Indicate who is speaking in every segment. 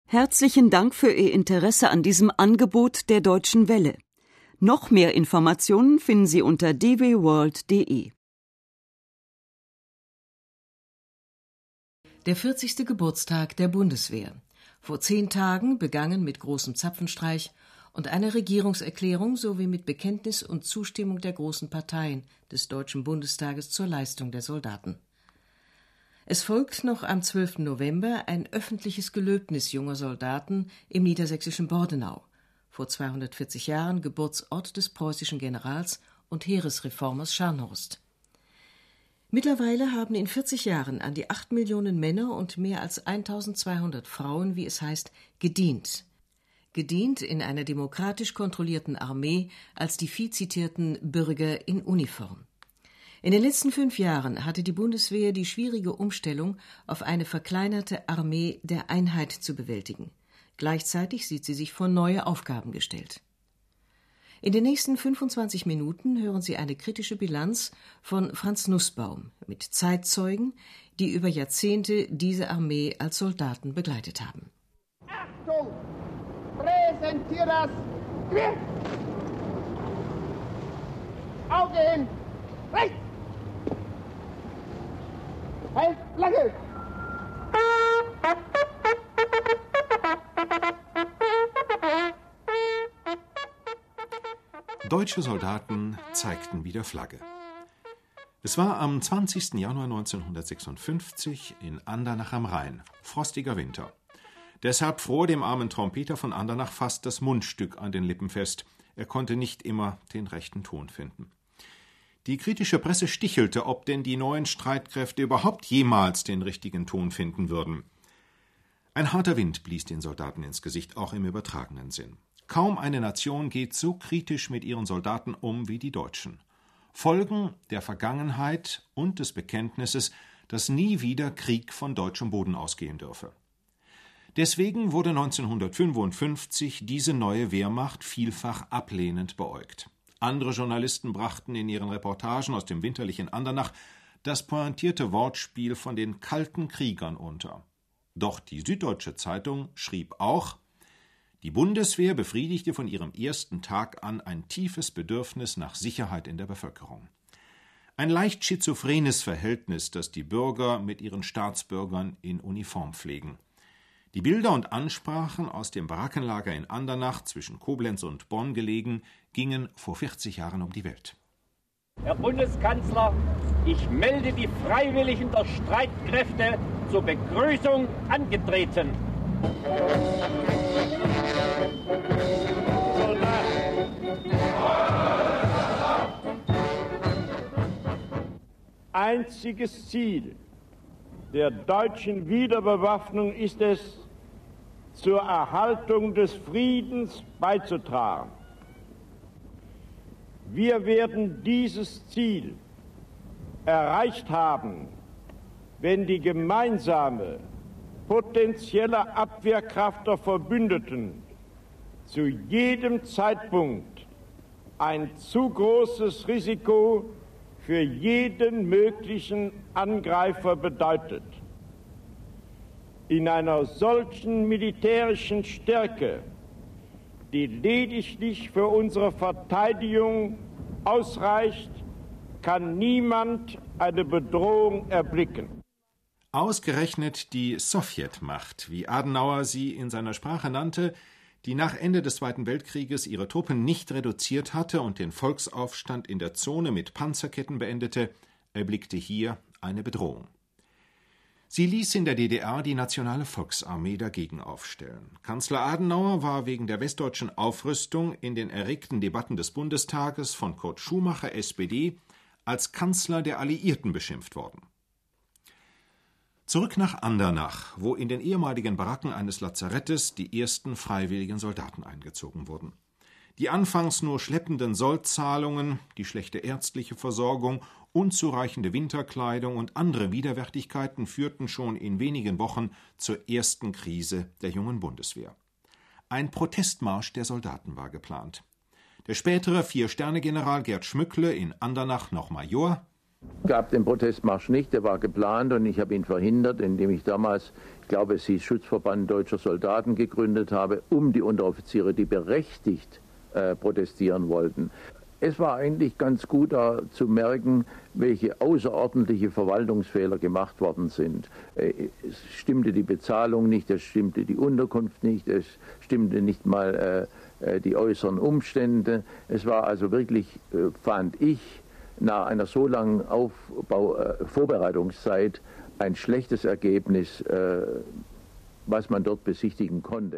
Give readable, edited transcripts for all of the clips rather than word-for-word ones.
Speaker 1: Herzlichen Dank für Ihr Interesse an diesem Angebot der Deutschen Welle. Noch mehr Informationen finden Sie unter dwworld.de.
Speaker 2: Der 40. Geburtstag der Bundeswehr. Vor 10 Tagen begangen mit großem Zapfenstreich und einer Regierungserklärung sowie mit Bekenntnis und Zustimmung der großen Parteien des Deutschen Bundestages zur Leistung der Soldaten. Es folgt noch am 12. November ein öffentliches Gelöbnis junger Soldaten im niedersächsischen Bordenau, vor 240 Jahren Geburtsort des preußischen Generals und Heeresreformers Scharnhorst. Mittlerweile haben in 40 Jahren an die 8 Millionen Männer und mehr als 1200 Frauen, wie es heißt, gedient. Gedient in einer demokratisch kontrollierten Armee als die viel zitierten Bürger in Uniform. In den letzten 5 Jahren hatte die Bundeswehr die schwierige Umstellung auf eine verkleinerte Armee der Einheit zu bewältigen. Gleichzeitig sieht sie sich vor neue Aufgaben gestellt. In den nächsten 25 Minuten hören Sie eine kritische Bilanz von Franz Nussbaum mit Zeitzeugen, die über Jahrzehnte diese Armee als Soldaten begleitet haben.
Speaker 3: Achtung! Präsentier das Gewehr! Auge hin! Rechts! Halt lange!
Speaker 4: Deutsche Soldaten zeigten wieder Flagge. Es war am 20. Januar 1956 in Andernach am Rhein, frostiger Winter. Deshalb fror dem armen Trompeter von Andernach fast das Mundstück an den Lippen fest. Er konnte nicht immer den rechten Ton finden. Die kritische Presse stichelte, ob denn die neuen Streitkräfte überhaupt jemals den richtigen Ton finden würden. Ein harter Wind blies den Soldaten ins Gesicht, auch im übertragenen Sinn. Kaum eine Nation geht so kritisch mit ihren Soldaten um wie die Deutschen. Folgen der Vergangenheit und des Bekenntnisses, dass nie wieder Krieg von deutschem Boden ausgehen dürfe. Deswegen wurde 1955 diese neue Wehrmacht vielfach ablehnend beäugt. Andere Journalisten brachten in ihren Reportagen aus dem winterlichen Andernach das pointierte Wortspiel von den kalten Kriegern unter. Doch die Süddeutsche Zeitung schrieb auch: Die Bundeswehr befriedigte von ihrem ersten Tag an ein tiefes Bedürfnis nach Sicherheit in der Bevölkerung. Ein leicht schizophrenes Verhältnis, das die Bürger mit ihren Staatsbürgern in Uniform pflegen. Die Bilder und Ansprachen aus dem Barackenlager in Andernach, zwischen Koblenz und Bonn gelegen, gingen vor 40 Jahren um die Welt.
Speaker 5: Herr Bundeskanzler, ich melde die Freiwilligen der Streitkräfte zur Begrüßung angetreten.
Speaker 6: Einziges Ziel der deutschen Wiederbewaffnung ist es, zur Erhaltung des Friedens beizutragen. Wir werden dieses Ziel erreicht haben, wenn die gemeinsame potenzielle Abwehrkraft der Verbündeten zu jedem Zeitpunkt ein zu großes Risiko für jeden möglichen Angreifer bedeutet. In einer solchen militärischen Stärke, die lediglich für unsere Verteidigung ausreicht, kann niemand eine Bedrohung erblicken.
Speaker 4: Ausgerechnet die Sowjetmacht, wie Adenauer sie in seiner Sprache nannte, die nach Ende des Zweiten Weltkrieges ihre Truppen nicht reduziert hatte und den Volksaufstand in der Zone mit Panzerketten beendete, erblickte hier eine Bedrohung. Sie ließ in der DDR die Nationale Volksarmee dagegen aufstellen. Kanzler Adenauer war wegen der westdeutschen Aufrüstung in den erregten Debatten des Bundestages von Kurt Schumacher, SPD, als Kanzler der Alliierten beschimpft worden. Zurück nach Andernach, wo in den ehemaligen Baracken eines Lazarettes die ersten freiwilligen Soldaten eingezogen wurden. Die anfangs nur schleppenden Soldzahlungen, die schlechte ärztliche Versorgung, unzureichende Winterkleidung und andere Widerwärtigkeiten führten schon in wenigen Wochen zur ersten Krise der jungen Bundeswehr. Ein Protestmarsch der Soldaten war geplant. Der spätere 4-Sterne-General Gerd Schmückle, in Andernach noch Major,
Speaker 7: Es gab den Protestmarsch nicht, der war geplant und ich habe ihn verhindert, indem ich damals, ich glaube, es hieß Schutzverband Deutscher Soldaten gegründet habe, um die Unteroffiziere, die berechtigt protestieren wollten. Es war eigentlich ganz gut zu merken, welche außerordentliche Verwaltungsfehler gemacht worden sind. Es stimmte die Bezahlung nicht, es stimmte die Unterkunft nicht, es stimmte nicht mal die äußeren Umstände. Es war also wirklich, fand ich, nach einer so langen Vorbereitungszeit ein schlechtes Ergebnis, was man dort besichtigen konnte.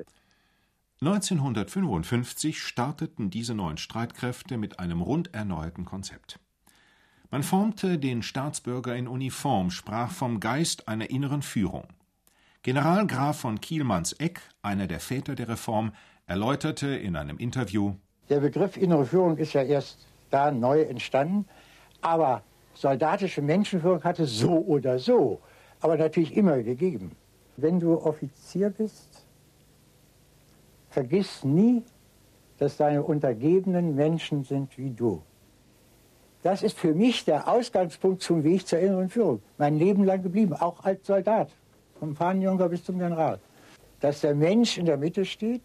Speaker 4: 1955 starteten diese neuen Streitkräfte mit einem rund erneuerten Konzept. Man formte den Staatsbürger in Uniform, sprach vom Geist einer inneren Führung. General Graf von Kielmanns-Eck, einer der Väter der Reform, erläuterte in einem Interview:
Speaker 8: Der Begriff innere Führung ist ja erst da neu entstanden, aber soldatische Menschenführung hatte so oder so, aber natürlich immer gegeben. Wenn du Offizier bist, vergiss nie, dass deine Untergebenen Menschen sind wie du. Das ist für mich der Ausgangspunkt zum Weg zur inneren Führung. Mein Leben lang geblieben, auch als Soldat, vom Fahnenjunker bis zum General. Dass der Mensch in der Mitte steht,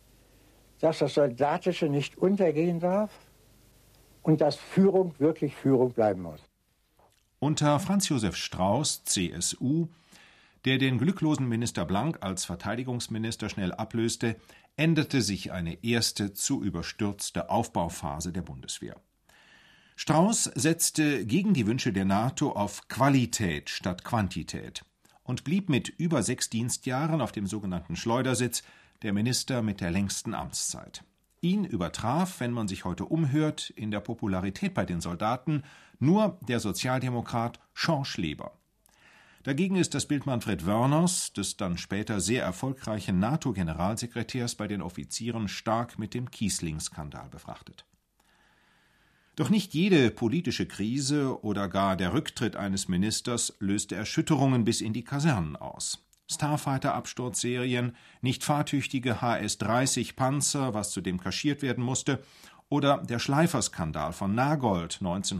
Speaker 8: dass das Soldatische nicht untergehen darf und dass Führung wirklich Führung bleiben muss.
Speaker 4: Unter Franz Josef Strauß, CSU, der den glücklosen Minister Blank als Verteidigungsminister schnell ablöste, änderte sich eine erste zu überstürzte Aufbauphase der Bundeswehr. Strauß setzte gegen die Wünsche der NATO auf Qualität statt Quantität und blieb mit über 6 Dienstjahren auf dem sogenannten Schleudersitz der Minister mit der längsten Amtszeit. Ihn übertraf, wenn man sich heute umhört, in der Popularität bei den Soldaten nur der Sozialdemokrat Schorsch Leber. Dagegen ist das Bild Manfred Wörners, des dann später sehr erfolgreichen NATO-Generalsekretärs bei den Offizieren, stark mit dem Kiesling-Skandal befrachtet. Doch nicht jede politische Krise oder gar der Rücktritt eines Ministers löste Erschütterungen bis in die Kasernen aus. Starfighter-Absturzserien, nicht fahrtüchtige HS-30 Panzer, was zudem kaschiert werden musste, oder der Schleifer-Skandal von Nagold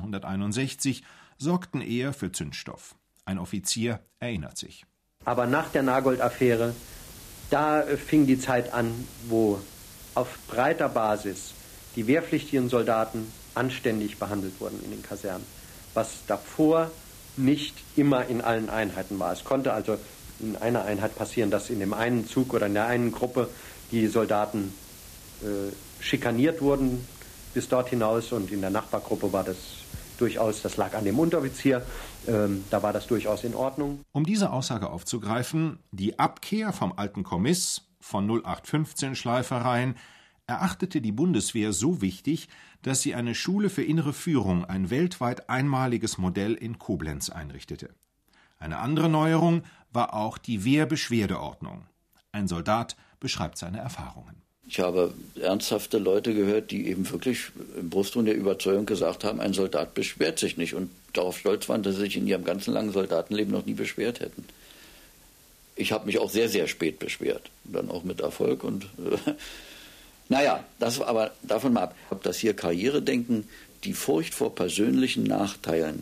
Speaker 4: 1961 sorgten eher für Zündstoff. Ein Offizier erinnert sich.
Speaker 9: Aber nach der Nagold-Affäre, da fing die Zeit an, wo auf breiter Basis die wehrpflichtigen Soldaten anständig behandelt wurden in den Kasernen, was davor nicht immer in allen Einheiten war. Es konnte also in einer Einheit passieren, dass in dem einen Zug oder in der einen Gruppe die Soldaten schikaniert wurden bis dort hinaus, und in der Nachbargruppe war das durchaus, das lag an dem Unteroffizier, da war das durchaus in Ordnung.
Speaker 4: Um diese Aussage aufzugreifen, die Abkehr vom alten Kommiss, von 0815 Schleifereien, erachtete die Bundeswehr so wichtig, dass sie eine Schule für innere Führung, ein weltweit einmaliges Modell in Koblenz einrichtete. Eine andere Neuerung war auch die Wehrbeschwerdeordnung. Ein Soldat beschreibt seine Erfahrungen.
Speaker 10: Ich habe ernsthafte Leute gehört, die eben wirklich im Brustton der Überzeugung gesagt haben, ein Soldat beschwert sich nicht, und darauf stolz waren, dass sie sich in ihrem ganzen langen Soldatenleben noch nie beschwert hätten. Ich habe mich auch sehr, sehr spät beschwert, dann auch mit Erfolg. Und naja, das war aber davon mal ab, ob das hier Karrieredenken, die Furcht vor persönlichen Nachteilen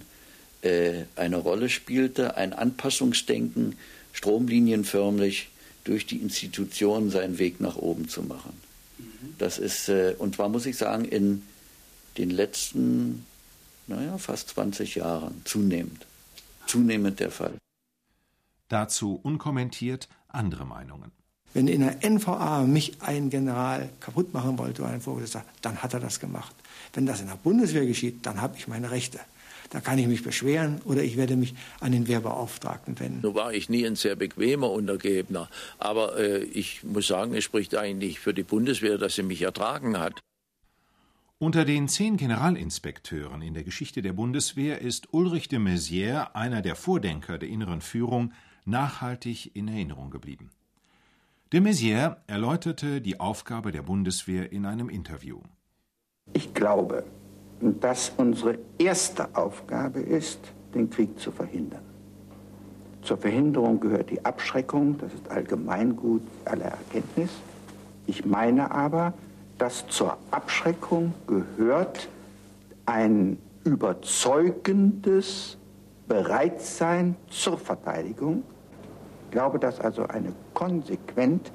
Speaker 10: eine Rolle spielte, ein Anpassungsdenken, stromlinienförmlich durch die Institutionen seinen Weg nach oben zu machen. Das ist, und zwar muss ich sagen, in den letzten, fast 20 Jahren zunehmend der Fall.
Speaker 4: Dazu unkommentiert andere Meinungen.
Speaker 11: Wenn in der NVA mich ein General kaputt machen wollte oder ein Vorgesetzter, dann hat er das gemacht. Wenn das in der Bundeswehr geschieht, dann habe ich meine Rechte. Da kann ich mich beschweren oder ich werde mich an den Wehrbeauftragten wenden.
Speaker 12: Nun war ich nie ein sehr bequemer Untergebener, aber ich muss sagen, es spricht eigentlich für die Bundeswehr, dass sie mich ertragen hat.
Speaker 4: Unter den 10 Generalinspekteuren in der Geschichte der Bundeswehr ist Ulrich de Maizière, einer der Vordenker der inneren Führung, nachhaltig in Erinnerung geblieben. De Maizière erläuterte die Aufgabe der Bundeswehr in einem Interview.
Speaker 13: Ich glaube, dass unsere erste Aufgabe ist, den Krieg zu verhindern. Zur Verhinderung gehört die Abschreckung, das ist Allgemeingut aller Erkenntnis. Ich meine aber, dass zur Abschreckung gehört ein überzeugendes Bereitsein zur Verteidigung. Ich glaube, dass also eine konsequent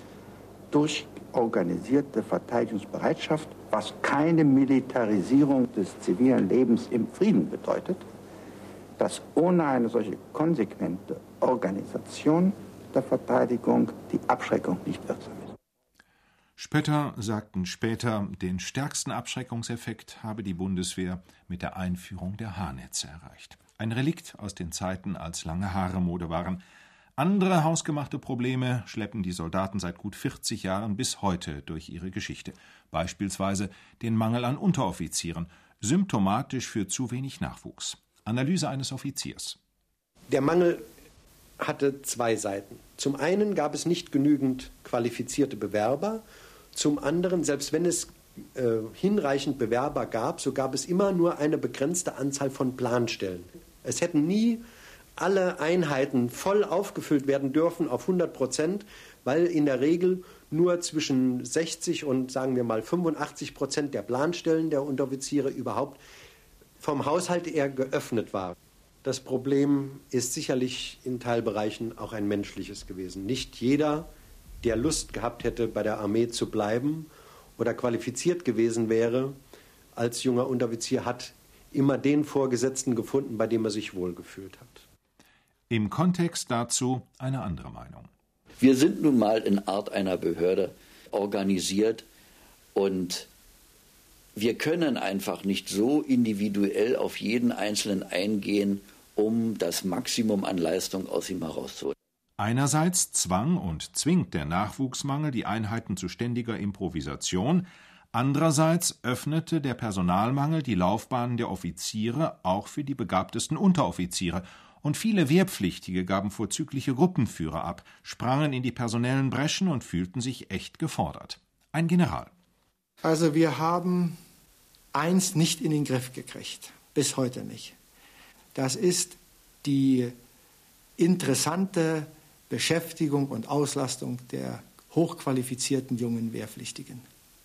Speaker 13: durchorganisierte Verteidigungsbereitschaft, was keine Militarisierung des zivilen Lebens im Frieden bedeutet, dass ohne eine solche konsequente Organisation der Verteidigung die Abschreckung nicht wirksam ist.
Speaker 4: Spötter sagten später, den stärksten Abschreckungseffekt habe die Bundeswehr mit der Einführung der Haarnetze erreicht. Ein Relikt aus den Zeiten, als lange Haare Mode waren. Andere hausgemachte Probleme schleppen die Soldaten seit gut 40 Jahren bis heute durch ihre Geschichte. Beispielsweise den Mangel an Unteroffizieren, symptomatisch für zu wenig Nachwuchs. Analyse eines Offiziers.
Speaker 9: Der Mangel hatte zwei Seiten. Zum einen gab es nicht genügend qualifizierte Bewerber. Zum anderen, selbst wenn es hinreichend Bewerber gab, so gab es immer nur eine begrenzte Anzahl von Planstellen. Es hätten nie alle Einheiten voll aufgefüllt werden dürfen auf 100%, weil in der Regel nur zwischen 60 und sagen wir mal 85% der Planstellen der Unteroffiziere überhaupt vom Haushalt eher geöffnet war. Das Problem ist sicherlich in Teilbereichen auch ein menschliches gewesen. Nicht jeder, der Lust gehabt hätte, bei der Armee zu bleiben oder qualifiziert gewesen wäre als junger Unteroffizier, hat immer den Vorgesetzten gefunden, bei dem er sich wohlgefühlt hat.
Speaker 4: Im Kontext dazu eine andere Meinung.
Speaker 10: Wir sind nun mal in Art einer Behörde organisiert und wir können einfach nicht so individuell auf jeden Einzelnen eingehen, um das Maximum an Leistung aus ihm herauszuholen.
Speaker 4: Einerseits zwang und zwingt der Nachwuchsmangel die Einheiten zu ständiger Improvisation, andererseits öffnete der Personalmangel die Laufbahnen der Offiziere auch für die begabtesten Unteroffiziere, und viele Wehrpflichtige gaben vorzügliche Gruppenführer ab, sprangen in die personellen Breschen und fühlten sich echt gefordert. Ein General.
Speaker 11: Also wir haben eins nicht in den Griff gekriegt, bis heute nicht. Das ist die interessante Beschäftigung und Auslastung der hochqualifizierten jungen Wehrpflichtigen.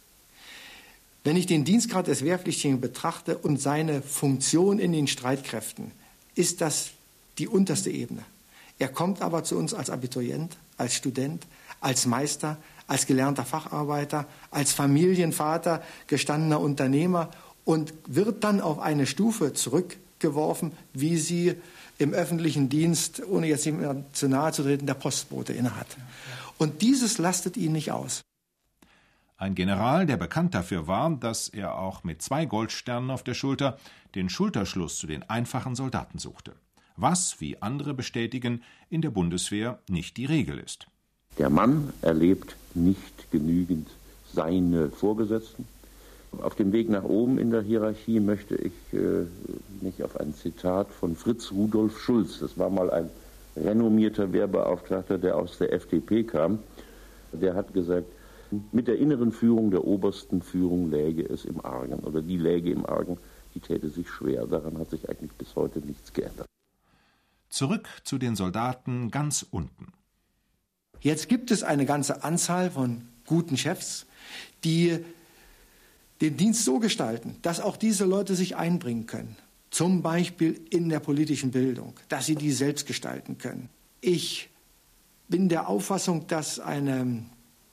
Speaker 11: Wenn ich den Dienstgrad des Wehrpflichtigen betrachte und seine Funktion in den Streitkräften, ist das die unterste Ebene. Er kommt aber zu uns als Abiturient, als Student, als Meister, als gelernter Facharbeiter, als Familienvater, gestandener Unternehmer und wird dann auf eine Stufe zurückgeworfen, wie sie im öffentlichen Dienst, ohne jetzt nicht mehr zu nahe zu treten, der Postbote innehat. Und dieses lastet ihn nicht aus.
Speaker 4: Ein General, der bekannt dafür war, dass er auch mit 2 Goldsternen auf der Schulter den Schulterschluss zu den einfachen Soldaten suchte. Was, wie andere bestätigen, in der Bundeswehr nicht die Regel ist.
Speaker 14: Der Mann erlebt nicht genügend seine Vorgesetzten. Auf dem Weg nach oben in der Hierarchie möchte ich mich auf ein Zitat von Fritz Rudolf Schulz, das war mal ein renommierter Wehrbeauftragter, der aus der FDP kam, der hat gesagt, mit der inneren Führung der obersten Führung läge es im Argen, oder die läge im Argen, die täte sich schwer. Daran hat sich eigentlich bis heute nichts geändert.
Speaker 4: Zurück zu den Soldaten ganz unten.
Speaker 11: Jetzt gibt es eine ganze Anzahl von guten Chefs, die den Dienst so gestalten, dass auch diese Leute sich einbringen können. Zum Beispiel in der politischen Bildung, dass sie die selbst gestalten können. Ich bin der Auffassung, dass eine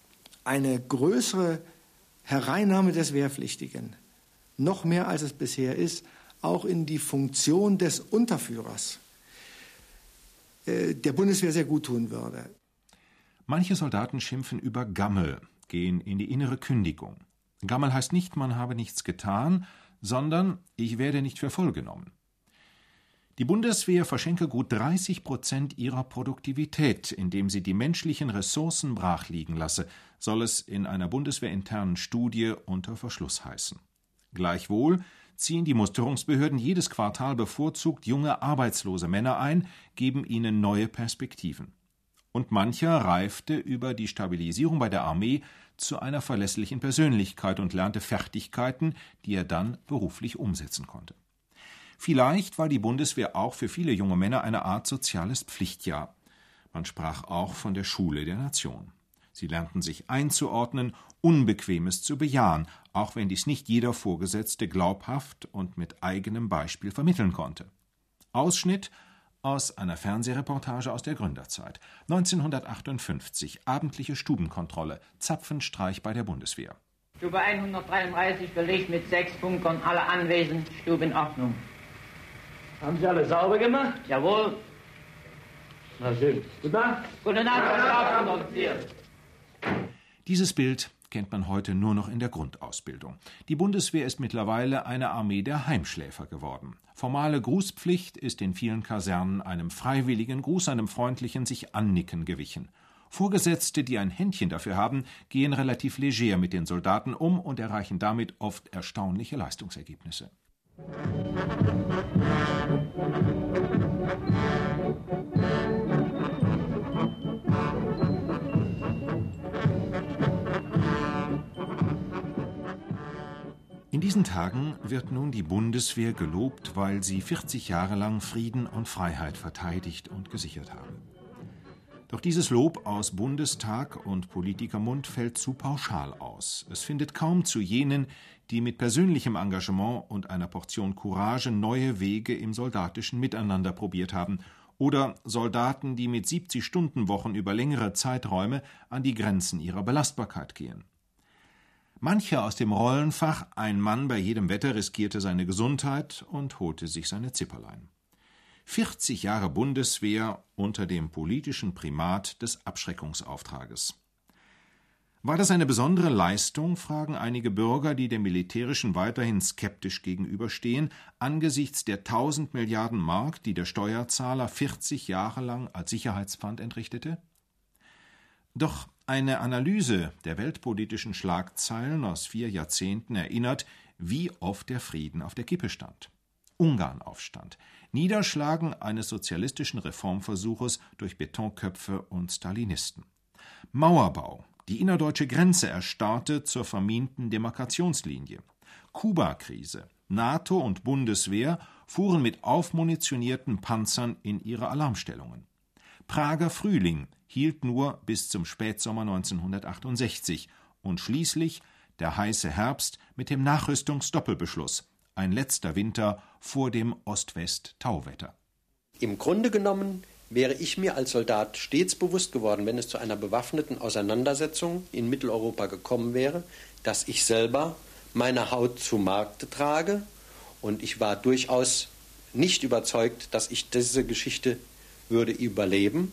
Speaker 11: größere Hereinnahme des Wehrpflichtigen, noch mehr als es bisher ist, auch in die Funktion des Unterführers der Bundeswehr sehr gut tun würde.
Speaker 4: Manche Soldaten schimpfen über Gammel, gehen in die innere Kündigung. Gammel heißt nicht, man habe nichts getan, sondern ich werde nicht für voll genommen. Die Bundeswehr verschenke gut 30% ihrer Produktivität, indem sie die menschlichen Ressourcen brach liegen lasse, soll es in einer bundeswehrinternen Studie unter Verschluss heißen. Gleichwohl ziehen die Musterungsbehörden jedes Quartal bevorzugt junge arbeitslose Männer ein, geben ihnen neue Perspektiven. Und mancher reifte über die Stabilisierung bei der Armee zu einer verlässlichen Persönlichkeit und lernte Fertigkeiten, die er dann beruflich umsetzen konnte. Vielleicht war die Bundeswehr auch für viele junge Männer eine Art soziales Pflichtjahr. Man sprach auch von der Schule der Nation. Sie lernten sich einzuordnen, Unbequemes zu bejahen, auch wenn dies nicht jeder Vorgesetzte glaubhaft und mit eigenem Beispiel vermitteln konnte. Ausschnitt aus einer Fernsehreportage aus der Gründerzeit. 1958, abendliche Stubenkontrolle, Zapfenstreich bei der Bundeswehr.
Speaker 15: Stube 133 belegt mit 6 Bunkern, alle anwesend, Stube in Ordnung.
Speaker 16: Haben Sie alle sauber gemacht?
Speaker 15: Jawohl.
Speaker 16: Na schön. Guten Nacht.
Speaker 15: Gute Nacht, Herr Stabsoffizier.
Speaker 4: Dieses Bild kennt man heute nur noch in der Grundausbildung. Die Bundeswehr ist mittlerweile eine Armee der Heimschläfer geworden. Formale Grußpflicht ist in vielen Kasernen einem freiwilligen Gruß, einem freundlichen sich annicken gewichen. Vorgesetzte, die ein Händchen dafür haben, gehen relativ leger mit den Soldaten um und erreichen damit oft erstaunliche Leistungsergebnisse. In diesen Tagen wird nun die Bundeswehr gelobt, weil sie 40 Jahre lang Frieden und Freiheit verteidigt und gesichert haben. Doch dieses Lob aus Bundestag und Politikermund fällt zu pauschal aus. Es findet kaum zu jenen, die mit persönlichem Engagement und einer Portion Courage neue Wege im soldatischen Miteinander probiert haben, oder Soldaten, die mit 70-Stunden-Wochen über längere Zeiträume an die Grenzen ihrer Belastbarkeit gehen. Mancher aus dem Rollenfach ein Mann bei jedem Wetter riskierte seine Gesundheit und holte sich seine Zipperlein. 40 Jahre Bundeswehr unter dem politischen Primat des Abschreckungsauftrages. War das eine besondere Leistung, fragen einige Bürger, die dem Militärischen weiterhin skeptisch gegenüberstehen, angesichts der 1000 Milliarden Mark, die der Steuerzahler 40 Jahre lang als Sicherheitspfand entrichtete? Doch eine Analyse der weltpolitischen Schlagzeilen aus 4 Jahrzehnten erinnert, wie oft der Frieden auf der Kippe stand. Ungarnaufstand, Niederschlagen eines sozialistischen Reformversuches durch Betonköpfe und Stalinisten. Mauerbau, die innerdeutsche Grenze erstarrte zur verminten Demarkationslinie. Kuba-Krise, NATO und Bundeswehr fuhren mit aufmunitionierten Panzern in ihre Alarmstellungen. Prager Frühling hielt nur bis zum Spätsommer 1968 und schließlich der heiße Herbst mit dem Nachrüstungsdoppelbeschluss, ein letzter Winter vor dem Ost-West-Tauwetter.
Speaker 9: Im Grunde genommen wäre ich mir als Soldat stets bewusst geworden, wenn es zu einer bewaffneten Auseinandersetzung in Mitteleuropa gekommen wäre, dass ich selber meine Haut zu Markte trage, und ich war durchaus nicht überzeugt, dass ich diese Geschichte würde überleben.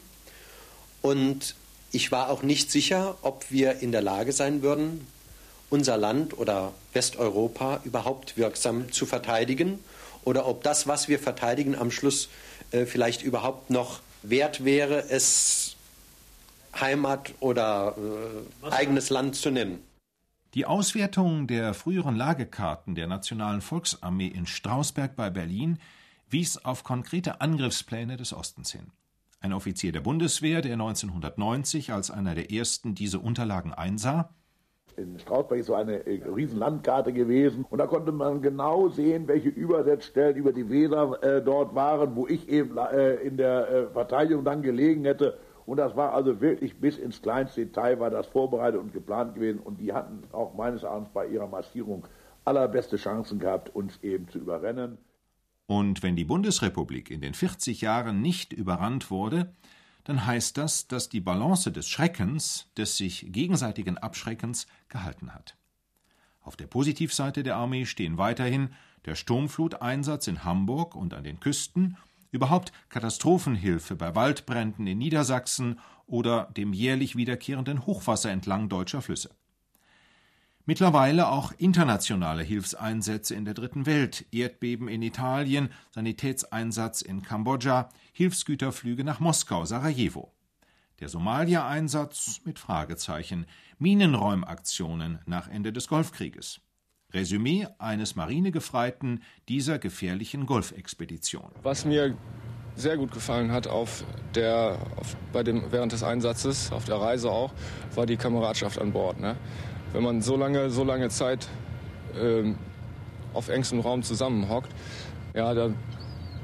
Speaker 9: Und ich war auch nicht sicher, ob wir in der Lage sein würden, unser Land oder Westeuropa überhaupt wirksam zu verteidigen, oder ob das, was wir verteidigen, am Schluss vielleicht überhaupt noch wert wäre, es Heimat oder eigenes Land zu nennen.
Speaker 4: Die Auswertung der früheren Lagekarten der Nationalen Volksarmee in Strausberg bei Berlin wies auf konkrete Angriffspläne des Ostens hin. Ein Offizier der Bundeswehr, der 1990 als einer der ersten diese Unterlagen einsah:
Speaker 17: In Strausberg ist so eine riesen Landkarte gewesen, und da konnte man genau sehen, welche Übersetzstellen über die Weser dort waren, wo ich eben in der Verteidigung dann gelegen hätte. Und das war also wirklich bis ins kleinste Detail war das vorbereitet und geplant gewesen, und die hatten auch meines Erachtens bei ihrer Massierung allerbeste Chancen gehabt, uns eben zu überrennen.
Speaker 4: Und wenn die Bundesrepublik in den 40 Jahren nicht überrannt wurde, dann heißt das, dass die Balance des Schreckens, des sich gegenseitigen Abschreckens, gehalten hat. Auf der Positivseite der Armee stehen weiterhin der Sturmfluteinsatz in Hamburg und an den Küsten, überhaupt Katastrophenhilfe bei Waldbränden in Niedersachsen oder dem jährlich wiederkehrenden Hochwasser entlang deutscher Flüsse. Mittlerweile auch internationale Hilfseinsätze in der Dritten Welt, Erdbeben in Italien, Sanitätseinsatz in Kambodscha, Hilfsgüterflüge nach Moskau, Sarajevo. Der Somalia-Einsatz mit Fragezeichen, Minenräumaktionen nach Ende des Golfkrieges. Resümee eines Marinegefreiten dieser gefährlichen Golfexpedition.
Speaker 18: Was mir sehr gut gefallen hat während des Einsatzes, auf der Reise auch, war die Kameradschaft an Bord. Ne? Wenn man so lange Zeit auf engstem Raum zusammenhockt, ja,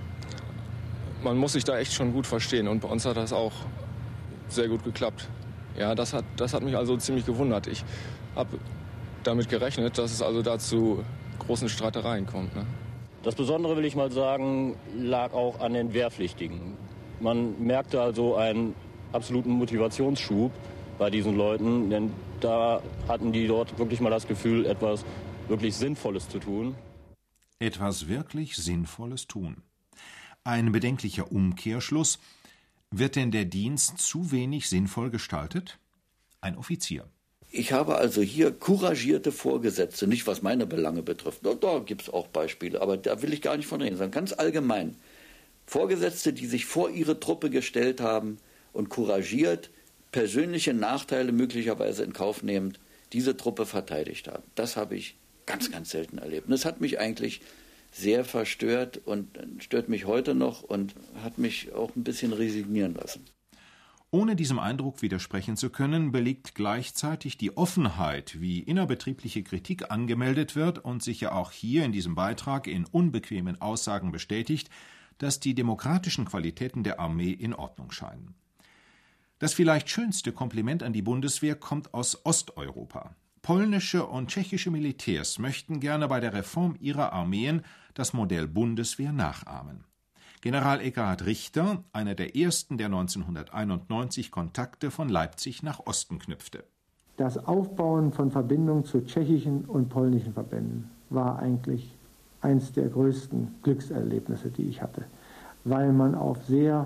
Speaker 18: man muss sich da echt schon gut verstehen. Und bei uns hat das auch sehr gut geklappt. Ja, das hat mich also ziemlich gewundert. Ich habe damit gerechnet, dass es also dazu großen Streitereien kommt. Ne?
Speaker 19: Das Besondere, will ich mal sagen, lag auch an den Wehrpflichtigen. Man merkte also einen absoluten Motivationsschub bei diesen Leuten, denn da hatten die dort wirklich mal das Gefühl, etwas wirklich Sinnvolles zu tun.
Speaker 4: Etwas wirklich Sinnvolles tun. Ein bedenklicher Umkehrschluss. Wird denn der Dienst zu wenig sinnvoll gestaltet? Ein Offizier.
Speaker 10: Ich habe also hier couragierte Vorgesetzte, nicht was meine Belange betrifft. Da gibt es auch Beispiele, aber da will ich gar nicht von reden, sondern ganz allgemein. Vorgesetzte, die sich vor ihre Truppe gestellt haben und couragiert, persönliche Nachteile möglicherweise in Kauf nehmend, diese Truppe verteidigt haben. Das habe ich ganz, ganz selten erlebt. Und das hat mich eigentlich sehr verstört und stört mich heute noch und hat mich auch ein bisschen resignieren lassen.
Speaker 4: Ohne diesem Eindruck widersprechen zu können, belegt gleichzeitig die Offenheit, wie innerbetriebliche Kritik angemeldet wird und sich ja auch hier in diesem Beitrag in unbequemen Aussagen bestätigt, dass die demokratischen Qualitäten der Armee in Ordnung scheinen. Das vielleicht schönste Kompliment an die Bundeswehr kommt aus Osteuropa. Polnische und tschechische Militärs möchten gerne bei der Reform ihrer Armeen das Modell Bundeswehr nachahmen. General Eckhard Richter, einer der ersten, der 1991 Kontakte von Leipzig nach Osten knüpfte.
Speaker 11: Das Aufbauen von Verbindungen zu tschechischen und polnischen Verbänden war eigentlich eines der größten Glückserlebnisse, die ich hatte, weil man auf sehr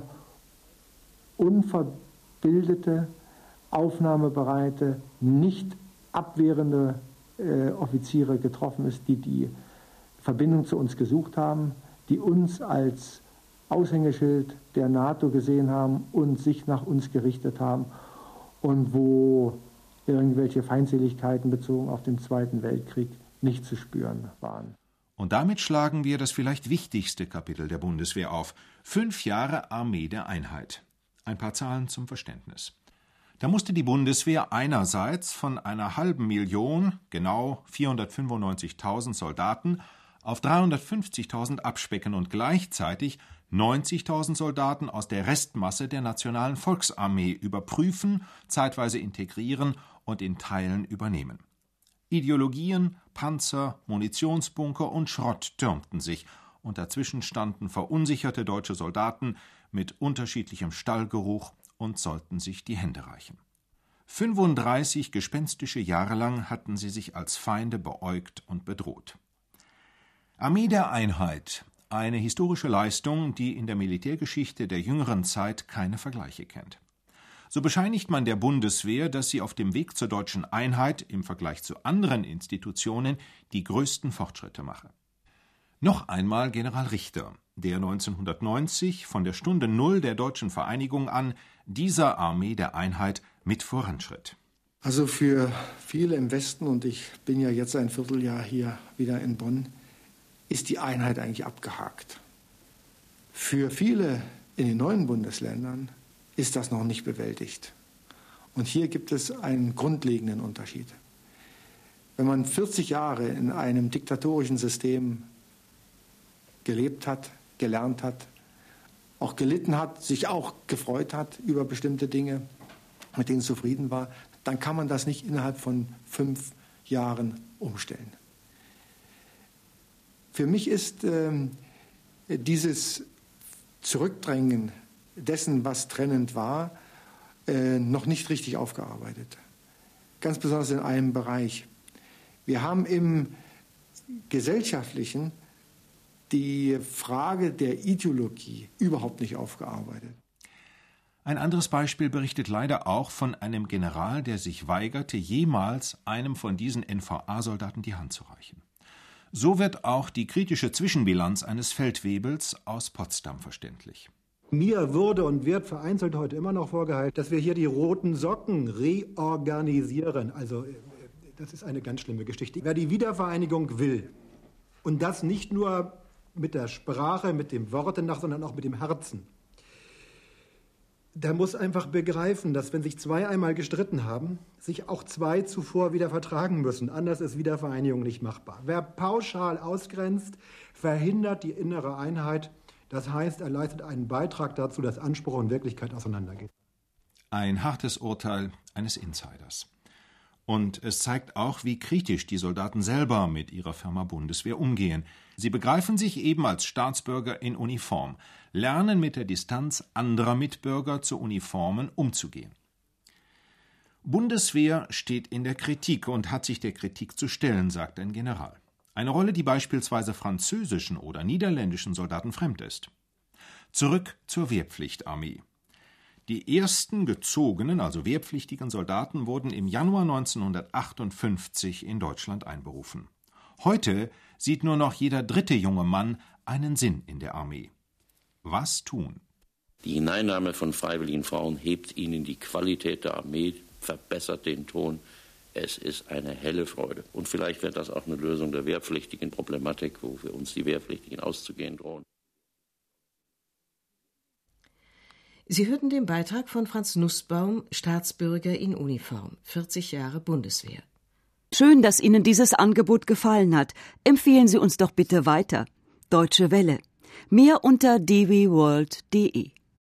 Speaker 11: unverbildete, aufnahmebereite, nicht abwehrende Offiziere getroffen ist, die die Verbindung zu uns gesucht haben, die uns als Aushängeschild der NATO gesehen haben und sich nach uns gerichtet haben und wo irgendwelche Feindseligkeiten bezogen auf den Zweiten Weltkrieg nicht zu spüren waren.
Speaker 4: Und damit schlagen wir das vielleicht wichtigste Kapitel der Bundeswehr auf. 5 Jahre Armee der Einheit. Ein paar Zahlen zum Verständnis. Da musste die Bundeswehr einerseits von einer 500.000, genau 495.000 Soldaten, auf 350.000 abspecken und gleichzeitig 90.000 Soldaten aus der Restmasse der Nationalen Volksarmee überprüfen, zeitweise integrieren und in Teilen übernehmen. Ideologien, Panzer, Munitionsbunker und Schrott türmten sich, und dazwischen standen verunsicherte deutsche Soldaten mit unterschiedlichem Stallgeruch und sollten sich die Hände reichen. 35 gespenstische Jahre lang hatten sie sich als Feinde beäugt und bedroht. Armee der Einheit, eine historische Leistung, die in der Militärgeschichte der jüngeren Zeit keine Vergleiche kennt. So bescheinigt man der Bundeswehr, dass sie auf dem Weg zur deutschen Einheit im Vergleich zu anderen Institutionen die größten Fortschritte mache. Noch einmal General Richter, der 1990 von der Stunde Null der deutschen Vereinigung an dieser Armee der Einheit mit voranschritt.
Speaker 11: Also für viele im Westen, und ich bin ja jetzt ein Vierteljahr hier wieder in Bonn, ist die Einheit eigentlich abgehakt. Für viele in den neuen Bundesländern ist das noch nicht bewältigt. Und hier gibt es einen grundlegenden Unterschied. Wenn man 40 Jahre in einem diktatorischen System gelebt hat, gelernt hat, auch gelitten hat, sich auch gefreut hat über bestimmte Dinge, mit denen zufrieden war, dann kann man das nicht innerhalb von 5 Jahren umstellen. Für mich ist dieses Zurückdrängen dessen, was trennend war, noch nicht richtig aufgearbeitet. Ganz besonders in einem Bereich. Wir haben im Gesellschaftlichen die Frage der Ideologie überhaupt nicht aufgearbeitet.
Speaker 4: Ein anderes Beispiel berichtet leider auch von einem General, der sich weigerte, jemals einem von diesen NVA-Soldaten die Hand zu reichen. So wird auch die kritische Zwischenbilanz eines Feldwebels aus Potsdam verständlich.
Speaker 20: Mir wurde und wird vereinzelt heute immer noch vorgehalten, dass wir hier die roten Socken reorganisieren. Also das ist eine ganz schlimme Geschichte. Wer die Wiedervereinigung will, und das nicht nur mit der Sprache, mit den Worten nach, sondern auch mit dem Herzen, der muss einfach begreifen, dass wenn sich 2 einmal gestritten haben, sich auch 2 zuvor wieder vertragen müssen. Anders ist Wiedervereinigung nicht machbar. Wer pauschal ausgrenzt, verhindert die innere Einheit. Das heißt, er leistet einen Beitrag dazu, dass Anspruch und Wirklichkeit auseinandergehen.
Speaker 4: Ein hartes Urteil, eines Insiders. Und es zeigt auch, wie kritisch die Soldaten selber mit ihrer Firma Bundeswehr umgehen. Sie begreifen sich eben als Staatsbürger in Uniform, lernen mit der Distanz anderer Mitbürger zu Uniformen umzugehen. Bundeswehr steht in der Kritik und hat sich der Kritik zu stellen, sagt ein General. Eine Rolle, die beispielsweise französischen oder niederländischen Soldaten fremd ist. Zurück zur Wehrpflichtarmee. Die ersten gezogenen, also wehrpflichtigen Soldaten wurden im Januar 1958 in Deutschland einberufen. Heute sieht nur noch jeder dritte junge Mann einen Sinn in der Armee. Was tun?
Speaker 14: Die Hineinnahme von freiwilligen Frauen hebt ihnen die Qualität der Armee, verbessert den Ton. Es ist eine helle Freude. Und vielleicht wird das auch eine Lösung der wehrpflichtigen Problematik, wo für uns die Wehrpflichtigen auszugehen drohen.
Speaker 2: Sie hörten den Beitrag von Franz Nussbaum, Staatsbürger in Uniform, 40 Jahre Bundeswehr.
Speaker 1: Schön, dass Ihnen dieses Angebot gefallen hat. Empfehlen Sie uns doch bitte weiter. Deutsche Welle. Mehr unter dwworld.de